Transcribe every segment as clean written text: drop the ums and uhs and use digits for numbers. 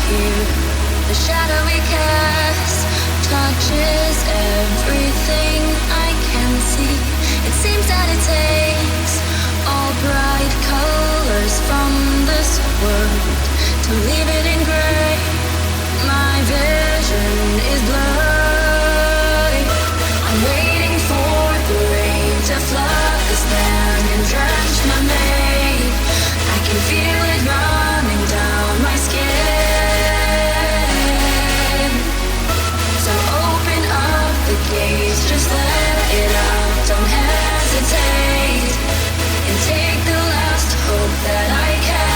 here. The shadow we cast touches everything I can see. It seems that it takes all bright colors from this world to leave it in gray. My vision is blurry. I'm waiting for the rain to flood this land and drench my mane. I can feel it running down my skin. So open up the gates, just let it out. Don't hesitate and take the last hope that I can.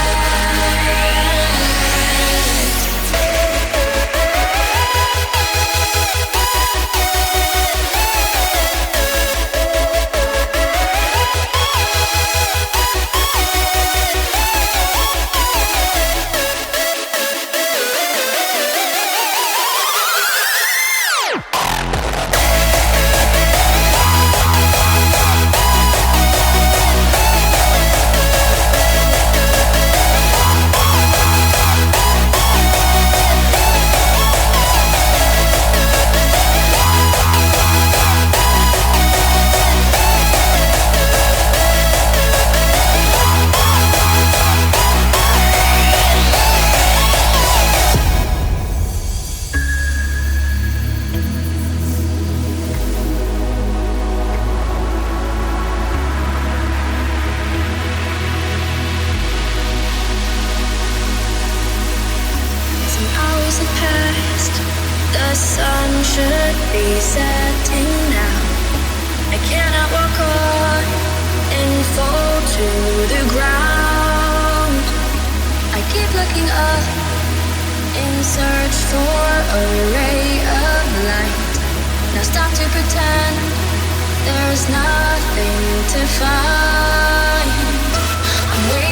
The sun should be setting now. I cannot walk on and fall to the ground. I keep looking up in search for a ray of light. Now stop to pretend there's nothing to find. I'm waiting.